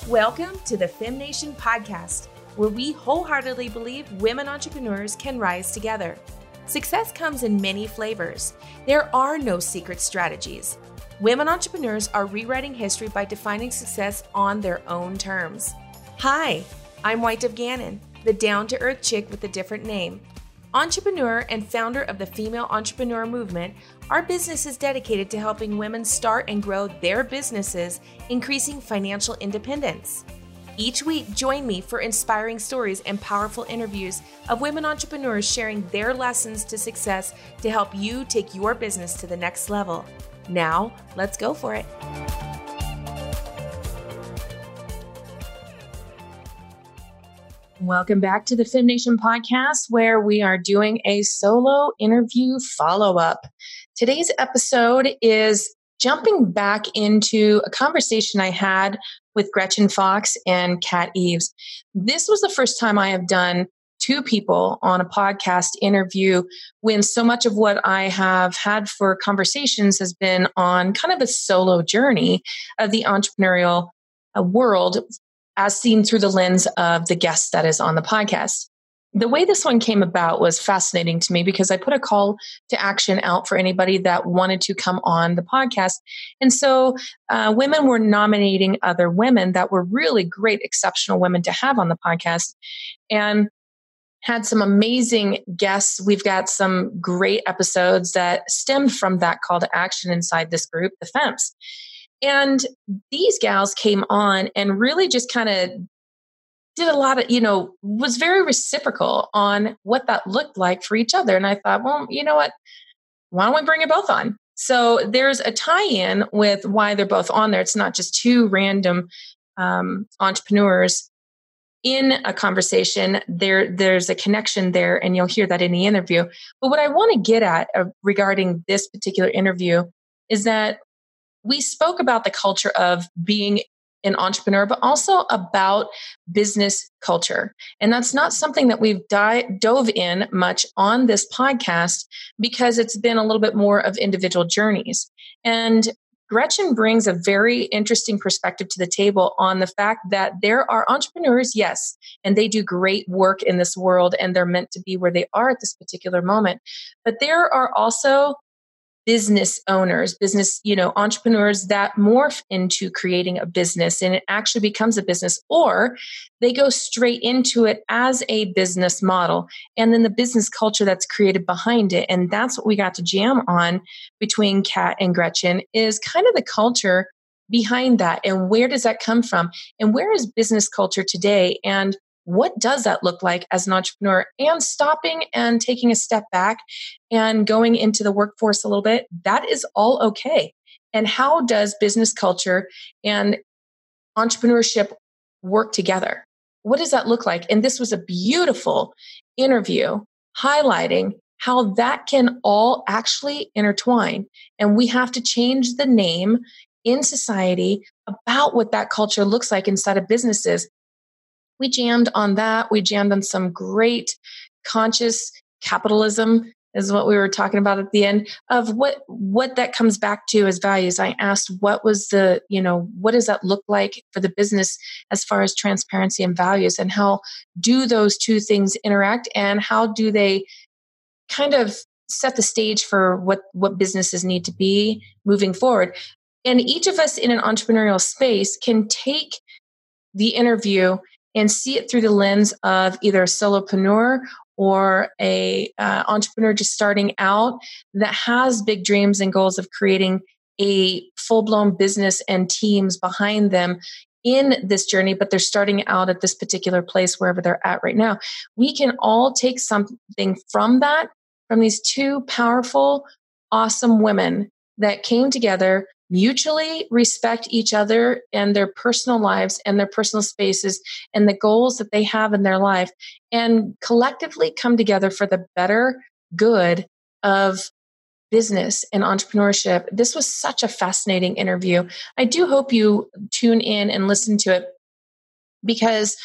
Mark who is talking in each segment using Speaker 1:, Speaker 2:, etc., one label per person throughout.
Speaker 1: Welcome to the FemNation podcast, where we wholeheartedly believe women entrepreneurs can rise together. Success comes in many flavors. There are no secret strategies. Women entrepreneurs are rewriting history by defining success on their own terms. Hi, I'm White Dove Gannon, the down-to-earth chick with a different name. Entrepreneur and founder of the Female Entrepreneur Movement, our business is dedicated to helping women start and grow their businesses, increasing financial independence. Each week, join me for inspiring stories and powerful interviews of women entrepreneurs sharing their lessons to success to help you take your business to the next level. Now, let's go for it. Welcome back to the FemNation podcast, where we are doing a solo interview follow-up. Today's episode is jumping back into a conversation I had with Gretchen Fox and Kat Eves. This was the first time I have done two people on a podcast interview when so much of what I have had for conversations has been on kind of a solo journey of the entrepreneurial world, as seen through the lens of the guest that is on the podcast. The way this one came about was fascinating to me because I put a call to action out for anybody that wanted to come on the podcast. And so women were nominating other women that were really great, exceptional women to have on the podcast, and had some amazing guests. We've got some great episodes that stemmed from that call to action inside this group, the Fems. And these gals came on and really just kind of did a lot of, was very reciprocal on what that looked like for each other. And I thought, well, you know what? Why don't we bring it both on? So there's a tie-in with why they're both on there. It's not just two random entrepreneurs in a conversation. There's a connection there, and you'll hear that in the interview. But what I want to get at regarding this particular interview is that we spoke about the culture of being an entrepreneur, but also about business culture. And that's not something that we've dove in much on this podcast because it's been a little bit more of individual journeys. And Gretchen brings a very interesting perspective to the table on the fact that there are entrepreneurs, yes, and they do great work in this world and they're meant to be where they are at this particular moment. But there are also business owners, entrepreneurs that morph into creating a business and it actually becomes a business, or they go straight into it as a business model. And then the business culture that's created behind it. And that's what we got to jam on between Kat and Gretchen is kind of the culture behind that. And where does that come from? And where is business culture today? And what does that look like as an entrepreneur? And stopping and taking a step back and going into the workforce a little bit, that is all okay. And how does business culture and entrepreneurship work together? What does that look like? And this was a beautiful interview highlighting how that can all actually intertwine. And we have to change the name in society about what that culture looks like inside of businesses. We jammed on that. We jammed on some great conscious capitalism is what we were talking about at the end of what that comes back to as values. I asked what was what does that look like for the business as far as transparency and values, and how do those two things interact, and how do they kind of set the stage for what businesses need to be moving forward. And each of us in an entrepreneurial space can take the interview and see it through the lens of either a solopreneur or a entrepreneur just starting out that has big dreams and goals of creating a full-blown business and teams behind them in this journey, but they're starting out at this particular place wherever they're at right now. We can all take something from that, from these two powerful, awesome women that came together, mutually respect each other and their personal lives and their personal spaces and the goals that they have in their life, and collectively come together for the better good of business and entrepreneurship. This was such a fascinating interview. I do hope you tune in and listen to it, because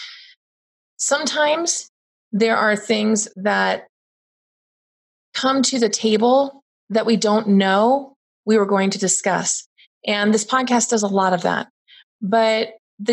Speaker 1: sometimes there are things that come to the table that we don't know we were going to discuss. And this podcast does a lot of that. But the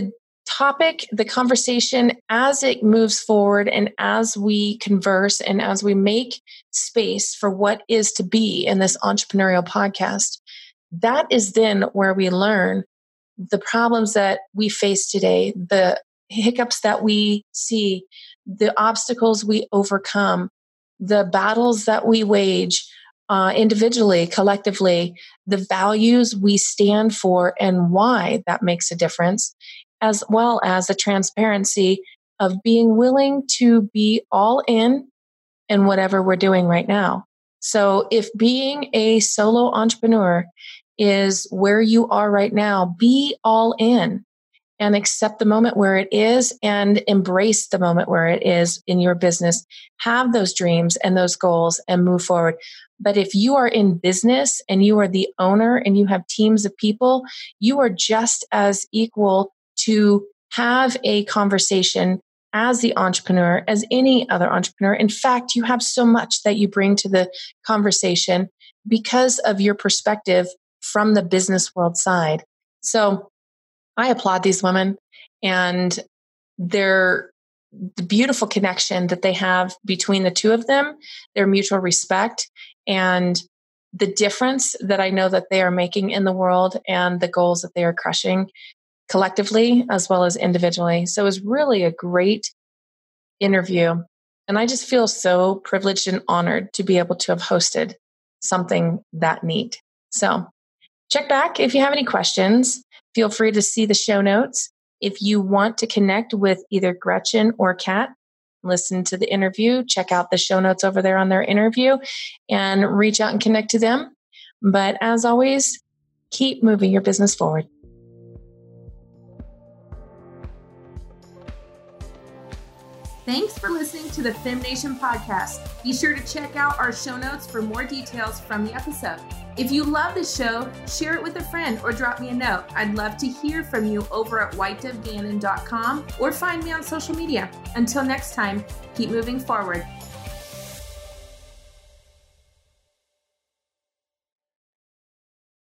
Speaker 1: topic, the conversation, as it moves forward and as we converse and as we make space for what is to be in this entrepreneurial podcast, that is then where we learn the problems that we face today, the hiccups that we see, the obstacles we overcome, the battles that we wage individually, collectively, the values we stand for and why that makes a difference, as well as the transparency of being willing to be all in whatever we're doing right now. So if being a solo entrepreneur is where you are right now, be all in and accept the moment where it is and embrace the moment where it is in your business. Have those dreams and those goals and move forward. But if you are in business and you are the owner and you have teams of people, you are just as equal to have a conversation as the entrepreneur as any other entrepreneur. In fact, you have so much that you bring to the conversation because of your perspective from the business world side. So I applaud these women and the beautiful connection that they have between the two of them, their mutual respect, and the difference that I know that they are making in the world and the goals that they are crushing collectively as well as individually. So it was really a great interview. And I just feel so privileged and honored to be able to have hosted something that neat. So check back if you have any questions. Feel free to see the show notes. If you want to connect with either Gretchen or Kat, listen to the interview, check out the show notes over there on their interview and reach out and connect to them. But as always, keep moving your business forward. Thanks for listening to the FemNation podcast. Be sure to check out our show notes for more details from the episode. If you love the show, share it with a friend or drop me a note. I'd love to hear from you over at whitedovegagnon.com or find me on social media. Until next time, keep moving forward.